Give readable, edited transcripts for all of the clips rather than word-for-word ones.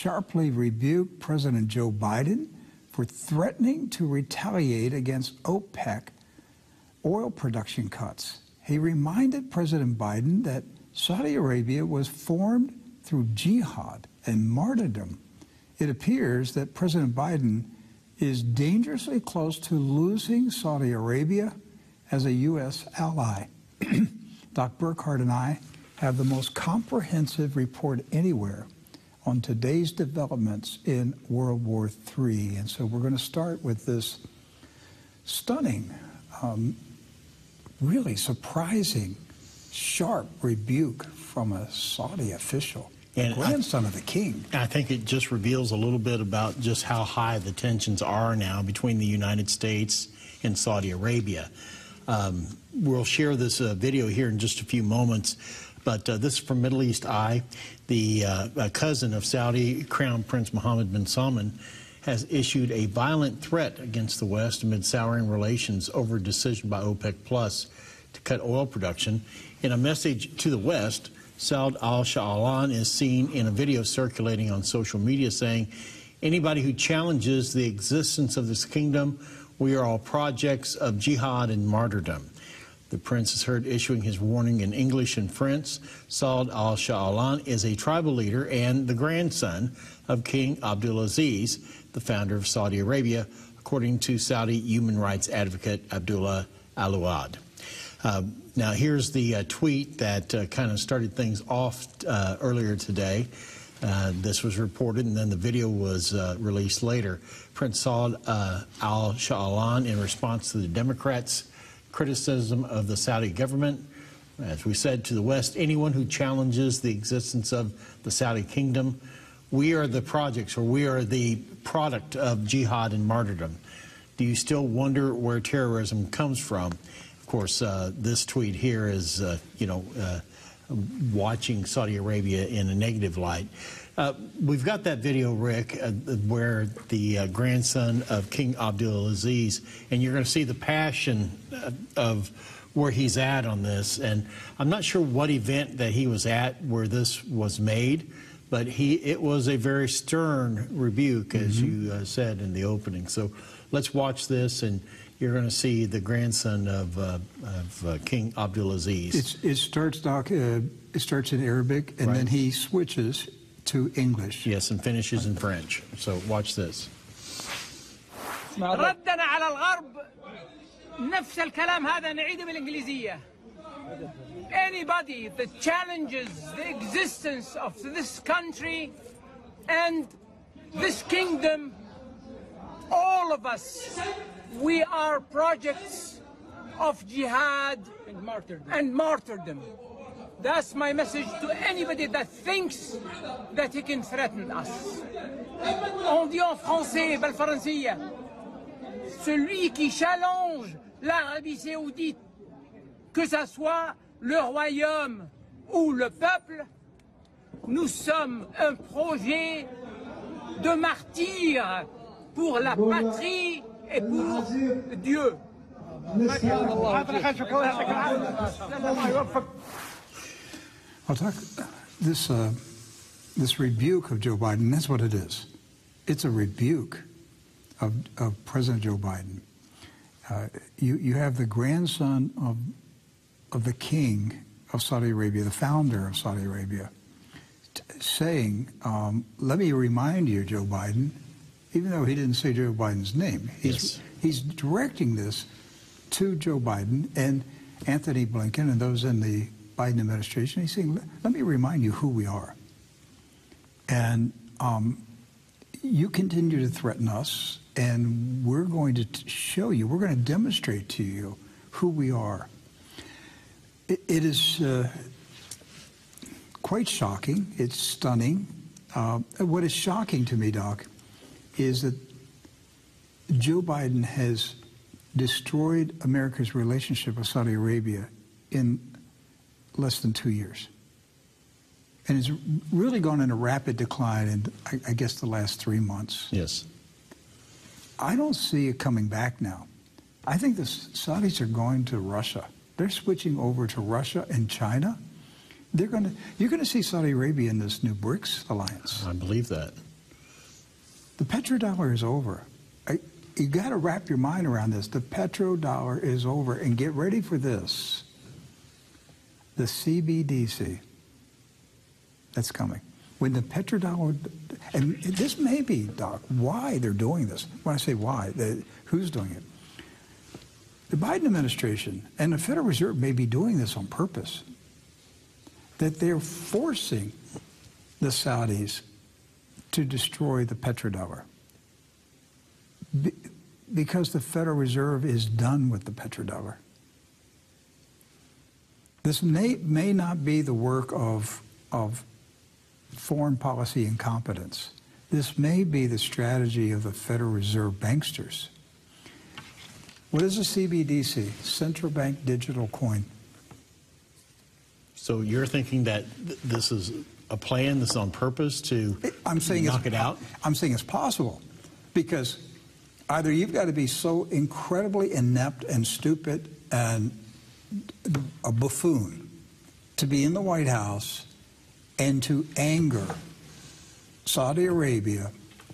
sharply rebuked President Joe Biden for threatening to retaliate against OPEC oil production cuts. He reminded President Biden that Saudi Arabia was formed through jihad and martyrdom. It appears that President Biden is dangerously close to losing Saudi Arabia as a U.S. ally. Doc Burkhardt and I have the most comprehensive report anywhere on today's developments in World War III. And so we're going to start with this stunning, really surprising, sharp rebuke from a Saudi official, and grandson of the king. I think it just reveals a little bit about just how high the tensions are now between the United States and Saudi Arabia. We'll share this video here in just a few moments, but this is from Middle East Eye. The cousin of Saudi Crown Prince Mohammed bin Salman has issued a violent threat against the West amid souring relations over a decision by OPEC Plus to cut oil production. In a message to the West, Saud al-Sha'alan is seen in a video circulating on social media saying, "Anybody who challenges the existence of this kingdom, we are all projects of jihad and martyrdom." The prince is heard issuing his warning in English and French. Saud al-Sha'alan is a tribal leader and the grandson of King Abdulaziz, the founder of Saudi Arabia, according to Saudi human rights advocate Abdullah Al-Uad. Now here's the tweet that kind of started things off earlier today. This was reported and then the video was released later. Prince Saud al-Sha'alan, in response to the Democrats' criticism of the Saudi government, as we said to the West, anyone who challenges the existence of the Saudi kingdom, we are the projects, or we are the product of jihad and martyrdom. Do you still wonder where terrorism comes from? Of course, this tweet here is, watching Saudi Arabia in a negative light. We've got that video, Rick, where the grandson of King Abdulaziz, and you're going to see the passion of where he's at on this. And I'm not sure what event that he was at where this was made, but it was a very stern rebuke, as you said in the opening. So let's watch this, and you're going to see the grandson of King Abdulaziz. It starts, Doc, it starts in Arabic, and then he switches to English. Yes, and finishes in French. So watch this. ردنا على الغرب نفس الكلام هذا نعيده بالإنجليزية. Anybody that challenges the existence of this country and this kingdom, all of us, we are projects of jihad and martyrdom. That's my message to anybody that thinks that he can threaten us. On dit en français, بالفرنسية, celui qui challenge l'Arabie Saoudite, que ça soit le royaume ou le peuple, nous sommes un projet de martyrs pour la patrie et pour Dieu. I'll talk this rebuke of Joe Biden. That's what it is. It's a rebuke of President Joe Biden. You have the grandson of the king of Saudi Arabia, the founder of Saudi Arabia, saying, "Let me remind you, Joe Biden," even though he didn't say Joe Biden's name. He's directing this to Joe Biden and Anthony Blinken and those in the Biden administration. He's saying, let me remind you who we are. And you continue to threaten us, and we're going to show you, we're going to demonstrate to you who we are. It is quite shocking. It's stunning. What is shocking to me, Doc, is that Joe Biden has destroyed America's relationship with Saudi Arabia in less than 2 years. And it's really gone in a rapid decline in, I guess, the last 3 months. Yes. I don't see it coming back now. I think the Saudis are going to Russia. They're switching over to Russia and China. You're going to see Saudi Arabia in this new BRICS alliance. I believe that. The petrodollar is over. You got to wrap your mind around this. The petrodollar is over, and get ready for this. The CBDC that's coming. When the petrodollar, and this may be, Doc, why they're doing this. When I say why, who's doing it? The Biden administration and the Federal Reserve may be doing this on purpose. That they're forcing the Saudis to destroy the petrodollar. Because the Federal Reserve is done with the petrodollar. This may not be the work of foreign policy incompetence. This may be the strategy of the Federal Reserve banksters. What is a CBDC? Central Bank Digital Coin. So you're thinking that this is a plan, this is on purpose to knock it out? I'm saying it's possible, because either you've got to be so incredibly inept and stupid and a buffoon to be in the White House and to anger Saudi Arabia,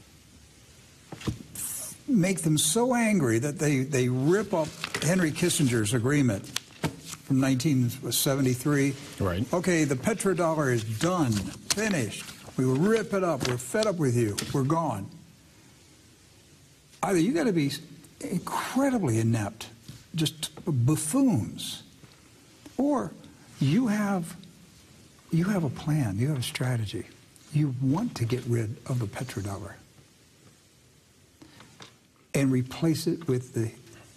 make them so angry that they rip up Henry Kissinger's agreement from 1973. Right. Okay, the petrodollar is done, finished. We will rip it up. We're fed up with you. We're gone. Either you got to be incredibly inept, just buffoons, or you have a plan, you have a strategy. You want to get rid of the petrodollar and replace it with the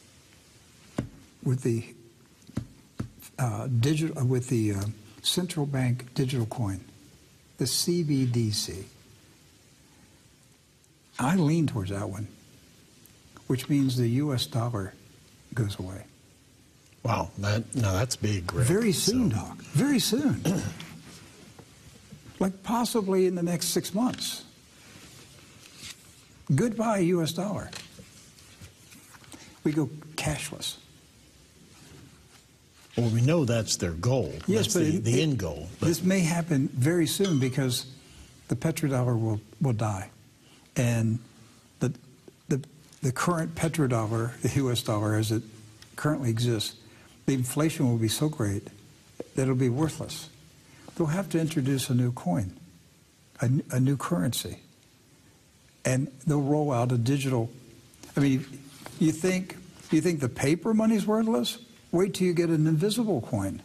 central bank digital coin, the CBDC. I lean towards that one, which means the U.S. dollar goes away. Wow, that's big, Rick. Very soon, Doc. Very soon. Like possibly in the next 6 months. Goodbye, U.S. dollar. We go cashless. Well, we know that's their goal. Yes, that's but the end goal. But this may happen very soon because the petrodollar will die. And the current petrodollar, the U.S. dollar as it currently exists, the inflation will be so great that it'll be worthless. They'll have to introduce a new coin, a new currency. And they'll roll out a digital. I mean, you think the paper money's worthless? Wait till you get an invisible coin.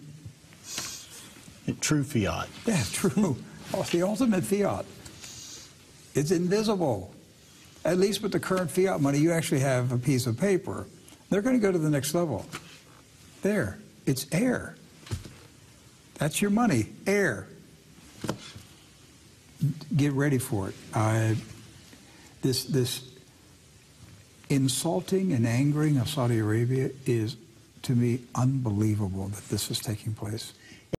True fiat. Yeah, true. Oh, the ultimate fiat. It's invisible. At least with the current fiat money, you actually have a piece of paper. They're going to go to the next level. There. It's air. That's your money. Air. Get ready for it. This insulting and angering of Saudi Arabia is, to me, unbelievable that this is taking place.